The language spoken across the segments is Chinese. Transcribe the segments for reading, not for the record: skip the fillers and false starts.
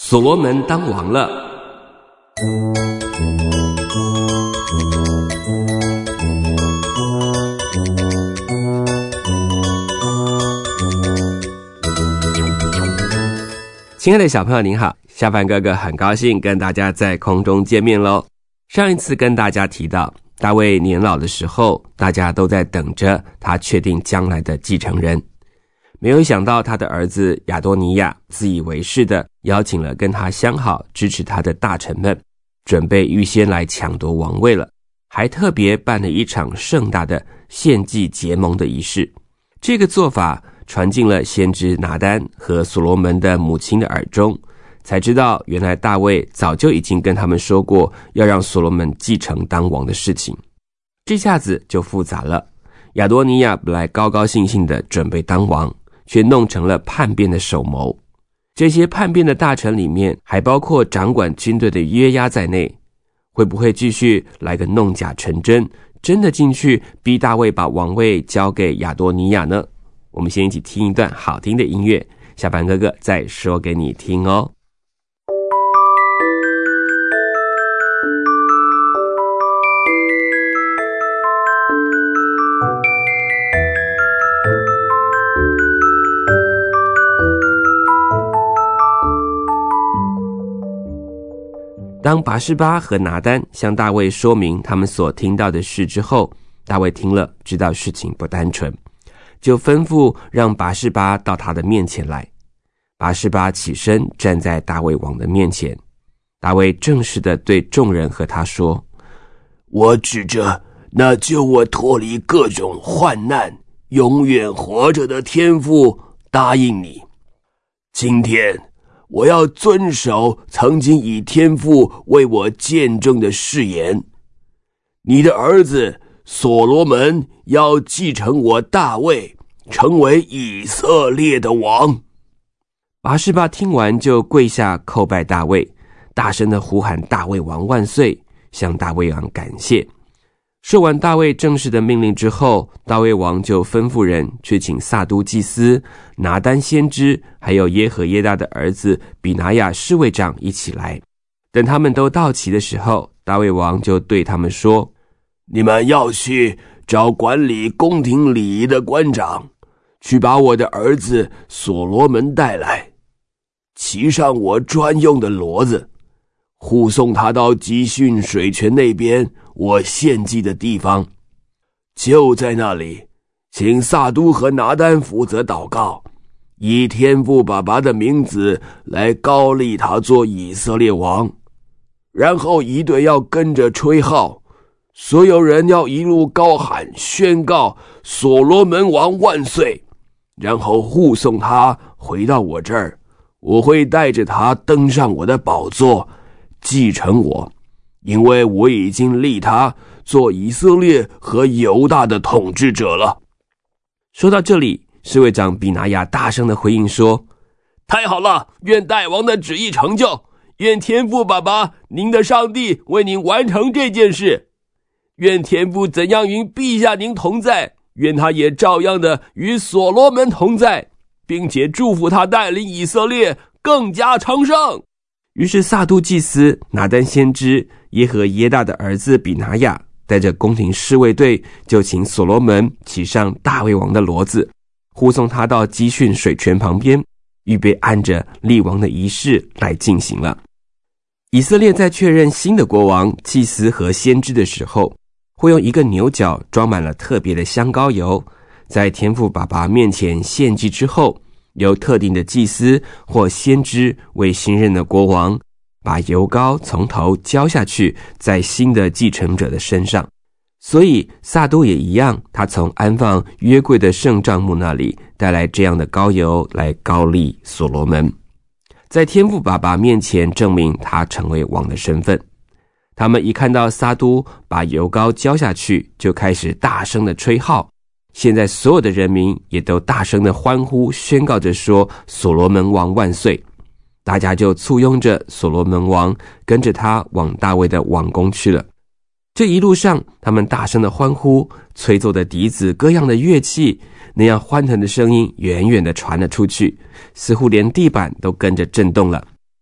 所罗门当王了。亲爱的小朋友您好，下凡哥哥很高兴跟大家在空中见面咯。上一次跟大家提到，大卫年老的时候，大家都在等着他确定将来的继承人。没有想到他的儿子亚多尼亚自以为是的邀请了跟他相好支持他的大臣们，准备预先来抢夺王位了，还特别办了一场盛大的献祭结盟的仪式。这个做法传进了先知拿单和所罗门的母亲的耳中，才知道原来大卫早就已经跟他们说过要让所罗门继承当王的事情。这下子就复杂了，亚多尼亚本来高高兴兴的准备当王，却弄成了叛变的首谋。这些叛变的大臣里面还包括掌管军队的约押在内，会不会继续来个弄假成真，真的进去逼大卫把王位交给亚多尼亚呢？我们先一起听一段好听的音乐，下班哥哥再说给你听哦。当拔示巴和拿单向大卫说明他们所听到的事之后，大卫听了知道事情不单纯，就吩咐让拔示巴到他的面前来。拔示巴起身站在大卫王的面前，大卫正式地对众人和他说： 我指着那救我脱离各种患难永远活着的天父答应你，今天我要遵守曾经以天父为我见证的誓言，你的儿子所罗门要继承我大卫，成为以色列的王。 拔示巴听完就跪下叩拜大卫，大声地呼喊大卫王万岁，向大卫王感谢。受完大卫正式的命令之后，大卫王就吩咐人去请撒都祭司、拿单先知还有耶和耶大的儿子比拿雅侍卫长一起来。等他们都到齐的时候，大卫王就对他们说： 你们要去找管理宫廷礼仪的官长，去把我的儿子所罗门带来，骑上我专用的骡子，护送他到基训水泉那边我献祭的地方。就在那里，请撒都和拿单负责祷告，以天父爸爸的名字来高立他做以色列王。然后一队要跟着吹号，所有人要一路高喊宣告所罗门王万岁，然后护送他回到我这儿，我会带着他登上我的宝座，继承我，因为我已经立他做以色列和犹大的统治者了。 说到这里，侍卫长比拿雅大声的回应说： 太好了，愿大王的旨意成就，愿天父爸爸您的上帝为您完成这件事。愿天父怎样与陛下您同在，愿他也照样的与所罗门同在，并且祝福他带领以色列更加昌盛。 于是撒都祭司、拿单先知、耶和耶大的儿子比拿雅带着宫廷侍卫队，就请所罗门骑上大卫王的骡子，护送他到基训水泉旁边，预备按着立王的仪式来进行了。以色列在确认新的国王、祭司和先知的时候，会用一个牛角装满了特别的香膏油，在天父爸爸面前献祭之后，由特定的祭司或先知为新任的国王把油膏从头浇下去在新的继承者的身上。所以撒都也一样，他从安放约柜的圣帐幕那里带来这样的膏油来膏立所罗门，在天父爸爸面前证明他成为王的身份。他们一看到撒都把油膏浇下去，就开始大声的吹号。现在所有的人民也都大声的欢呼，宣告着说所罗门王万岁。大家就簇拥着所罗门王，跟着他往大卫的王宫去了。这一路上，他们大声的欢呼，吹奏的笛子，各样的乐器，那样欢腾的声音远远的传了出去，似乎连地板都跟着震动了。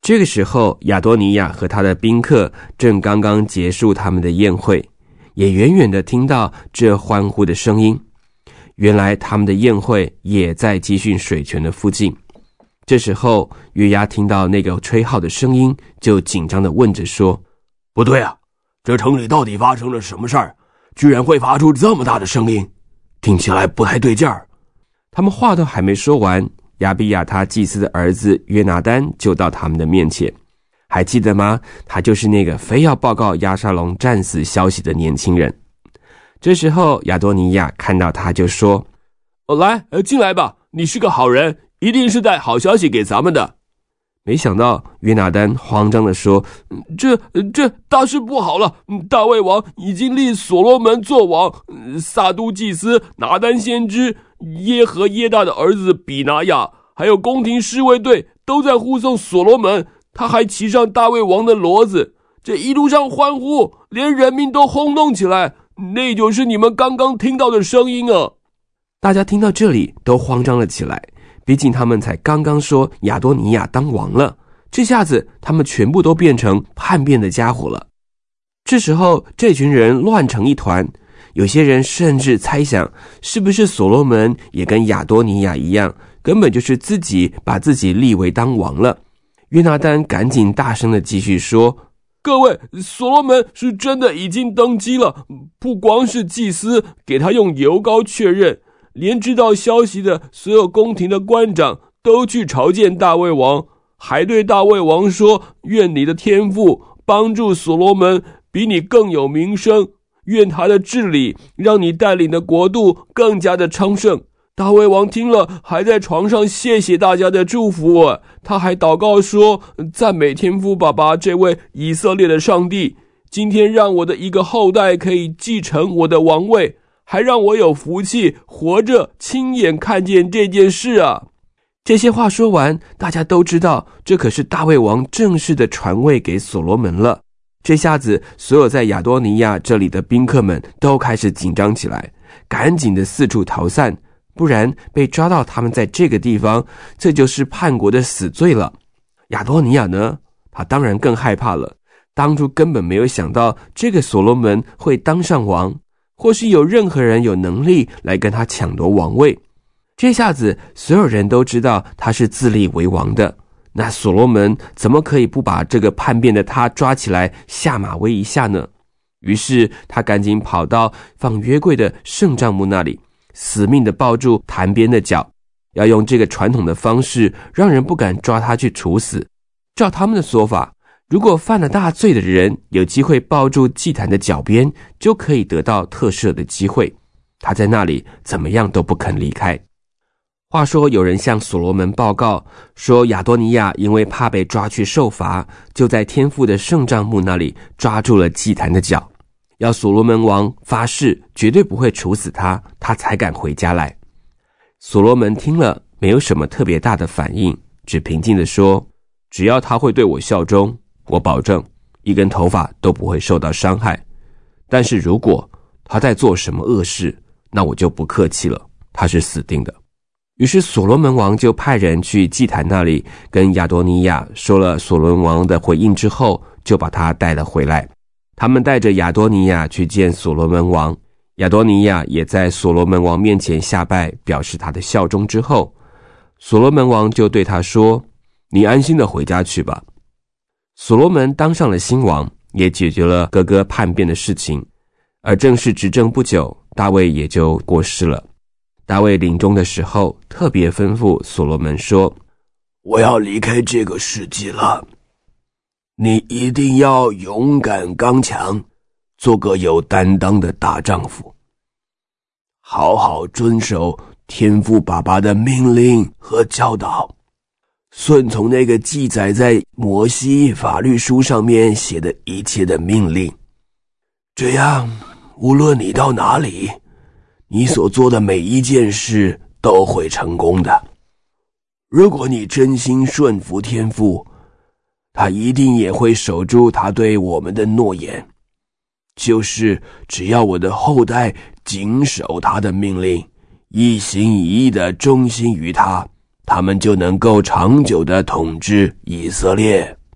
这个时候，亚多尼亚和他的宾客正刚刚结束他们的宴会，也远远地听到这欢呼的声音。原来他们的宴会也在基训水泉的附近。这时候，约押听到那个吹号的声音，就紧张地问着说： 不对啊，这城里到底发生了什么事儿？居然会发出这么大的声音，听起来不太对劲儿。 他们话都还没说完，亚比亚他祭司的儿子约拿单就到他们的面前。还记得吗？他就是那个非要报告押沙龙战死消息的年轻人。这时候亚多尼亚看到他就说： 来，进来吧，你是个好人，一定是带好消息给咱们的。 没想到约拿单慌张地说： 这大事不好了，大卫王已经立所罗门做王，撒都祭司、拿单先知、耶和耶大的儿子比拿雅，还有宫廷侍卫队都在护送所罗门，他还骑上大卫王的骡子，这一路上欢呼，连人民都轰动起来，那就是你们刚刚听到的声音啊！ 大家听到这里都慌张了起来，毕竟他们才刚刚说亚多尼亚当王了，这下子他们全部都变成叛变的家伙了。这时候这群人乱成一团，有些人甚至猜想，是不是所罗门也跟亚多尼亚一样，根本就是自己把自己立为当王了。约拿单赶紧大声地继续说： 各位，所罗门是真的已经登基了，不光是祭司给他用油膏确认，连知道消息的所有宫廷的官长都去朝见大卫王，还对大卫王说：愿你的天父帮助所罗门比你更有名声，愿他的治理让你带领的国度更加的昌盛。大卫王听了，还在床上谢谢大家的祝福，他还祷告说：赞美天父爸爸这位以色列的上帝，今天让我的一个后代可以继承我的王位，还让我有福气活着亲眼看见这件事啊！ 这些话说完，大家都知道这可是大卫王正式的传位给所罗门了。这下子所有在亚多尼亚这里的宾客们都开始紧张起来，赶紧的四处逃散，不然被抓到他们在这个地方，这就是叛国的死罪了。亚多尼亚呢，他当然更害怕了，当初根本没有想到这个所罗门会当上王，或是有任何人有能力来跟他抢夺王位。这下子所有人都知道他是自立为王的，那所罗门怎么可以不把这个叛变的他抓起来下马威一下呢？于是他赶紧跑到放约柜的圣帐幕那里，死命地抱住坛边的脚，要用这个传统的方式让人不敢抓他去处死。照他们的说法，如果犯了大罪的人有机会抱住祭坛的脚边，就可以得到特赦的机会。他在那里怎么样都不肯离开。话说有人向所罗门报告说，亚多尼亚因为怕被抓去受罚，就在天父的圣帐幕那里抓住了祭坛的脚，要所罗门王发誓绝对不会处死他，他才敢回家来。所罗门听了没有什么特别大的反应，只平静地说：只要他会对我效忠，我保证一根头发都不会受到伤害。但是如果他在做什么恶事，那我就不客气了，他是死定的。于是所罗门王就派人去祭坛那里跟亚多尼亚说了所罗门王的回应之后，就把他带了回来。他们带着亚多尼亚去见所罗门王，亚多尼亚也在所罗门王面前下拜，表示他的效忠之后，所罗门王就对他说：你安心的回家去吧。所罗门当上了新王，也解决了哥哥叛变的事情，而正式执政不久，大卫也就过世了。大卫临终的时候特别吩咐所罗门说： 我要离开这个世界了，你一定要勇敢刚强，做个有担当的大丈夫，好好遵守天父爸爸的命令和教导，顺从那个记载在摩西法律书上面写的一切的命令，这样无论你到哪里，你所做的每一件事都会成功的。如果你真心顺服天父，他一定也会守住他对我们的诺言，就是只要我的后代谨守他的命令，一心一意的忠心于他，他们就能够长久的统治以色列。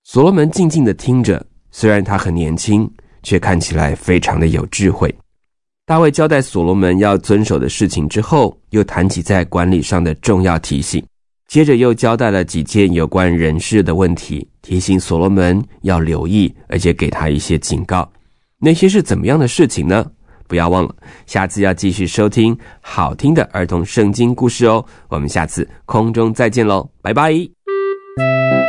所罗门静静地听着，虽然他很年轻，却看起来非常的有智慧。大卫交代所罗门要遵守的事情之后，又谈起在管理上的重要提醒，接着又交代了几件有关人事的问题，提醒所罗门要留意，而且给他一些警告。那些是怎么样的事情呢？不要忘了，下次要继续收听好听的儿童圣经故事哦。我们下次空中再见咯，拜拜。